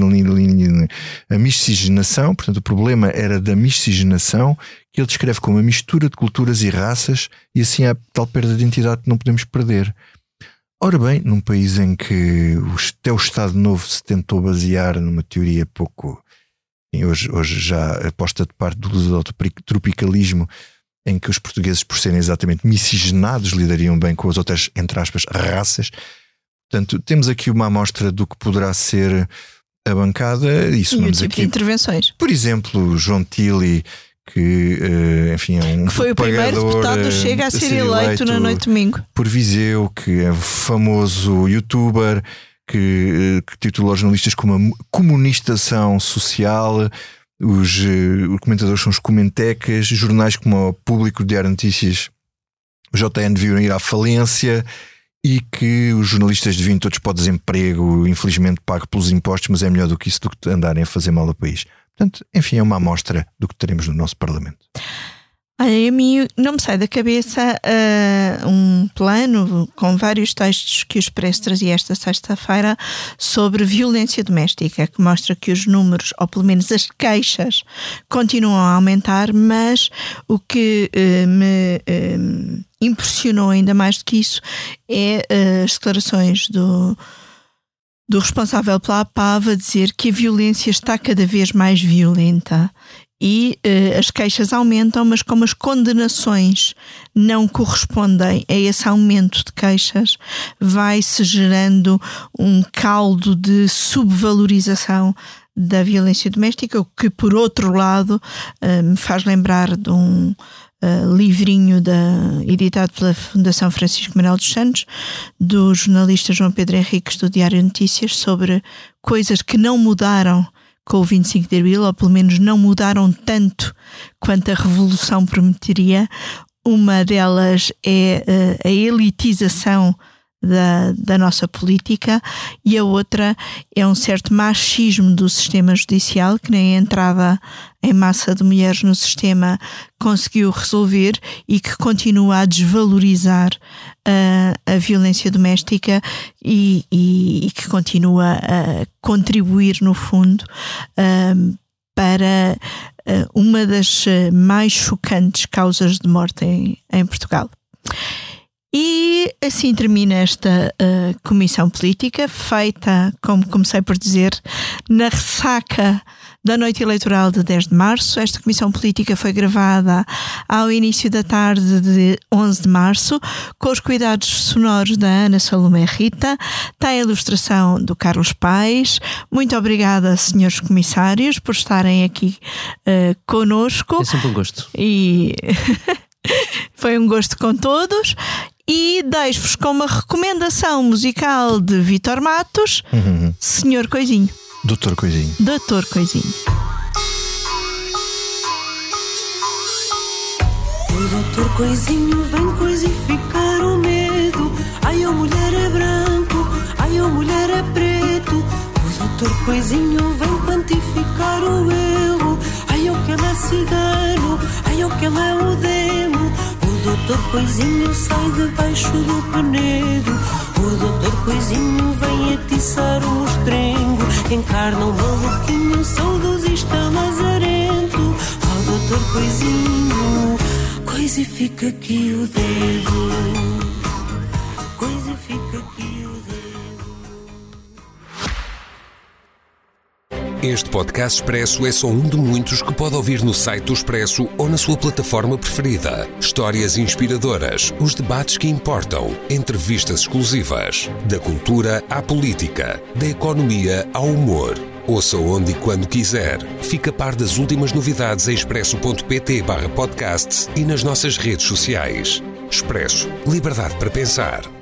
a miscigenação. Portanto, o problema era da miscigenação, que ele descreve como a mistura de culturas e raças, e assim há tal perda de identidade que não podemos perder. Ora bem, num país em que até o Estado Novo se tentou basear numa teoria pouco... Hoje, hoje já aposta de parte do uso do tropicalismo, em que os portugueses, por serem exatamente miscigenados, lidariam bem com as outras, entre aspas, raças. Portanto, temos aqui uma amostra do que poderá ser a bancada. E, e o tipo aqui, de intervenções. Por exemplo, João Tili, que enfim é um que foi o primeiro deputado do Chega a, a ser eleito, eleito na noite de domingo. Por Viseu, que é famoso youtuber, que, que titulou os jornalistas como a comunistação social. Os, os comentadores são os comentecas. Jornais como o Público, o Diário de Notícias, o J N deviam ir à falência, e que os jornalistas deviam todos para o desemprego, infelizmente pago pelos impostos, mas é melhor do que isso, do que andarem a fazer mal ao país. Portanto, enfim, é uma amostra do que teremos no nosso Parlamento. Olha, a mim não me sai da cabeça uh, um plano com vários textos que o Expresso trazia esta sexta-feira sobre violência doméstica, que mostra que os números, ou pelo menos as queixas, continuam a aumentar, mas o que uh, me uh, impressionou ainda mais do que isso é uh, as declarações do... do responsável pela A P A V a dizer que a violência está cada vez mais violenta e uh, as queixas aumentam, mas como as condenações não correspondem a esse aumento de queixas, vai-se gerando um caldo de subvalorização da violência doméstica, o que, por outro lado, me faz lembrar de um uh, livrinho da, editado pela Fundação Francisco Manuel dos Santos, do jornalista João Pedro Henriques, do Diário de Notícias, sobre coisas que não mudaram com o vinte e cinco de Abril, ou pelo menos não mudaram tanto quanto a Revolução prometeria. Uma delas é uh, a elitização Da, da nossa política, e a outra é um certo machismo do sistema judicial, que nem a entrada em massa de mulheres no sistema conseguiu resolver e que continua a desvalorizar uh, a violência doméstica e, e, e que continua a contribuir, no fundo, uh, para uh, uma das mais chocantes causas de morte em, em Portugal. E assim termina esta uh, comissão política, feita, como comecei por dizer, na ressaca da noite eleitoral de dez de março. Esta comissão política foi gravada ao início da tarde de onze de março, com os cuidados sonoros da Ana Salomé Rita. Tem a ilustração do Carlos Paes. Muito obrigada, senhores comissários, por estarem aqui uh, connosco. É sempre um gosto. E foi um gosto com todos. E deixo-vos com uma recomendação musical de Vítor Matos, uhum. Senhor Coisinho. Doutor Coisinho. Doutor Coisinho. O doutor Coisinho vem coisificar o medo. Ai, a mulher é branco, ai, a mulher é preto. O doutor Coisinho vem quantificar o erro. Ai, o que ele é cigano, ai, o que ele é o demo. O doutor Coisinho sai debaixo do penedo. O doutor Coisinho vem atiçar o estrengo. Encarna um maluquinho saudosista lazarento. Ó doutor Coisinho, coisifica aqui o dedo. Coisifica aqui o dedo. Este podcast Expresso é só um de muitos que pode ouvir no site do Expresso ou na sua plataforma preferida. Histórias inspiradoras, os debates que importam, entrevistas exclusivas. Da cultura à política, da economia ao humor. Ouça onde e quando quiser. Fica a par das últimas novidades em expresso.pt barra podcasts e nas nossas redes sociais. Expresso. Liberdade para pensar.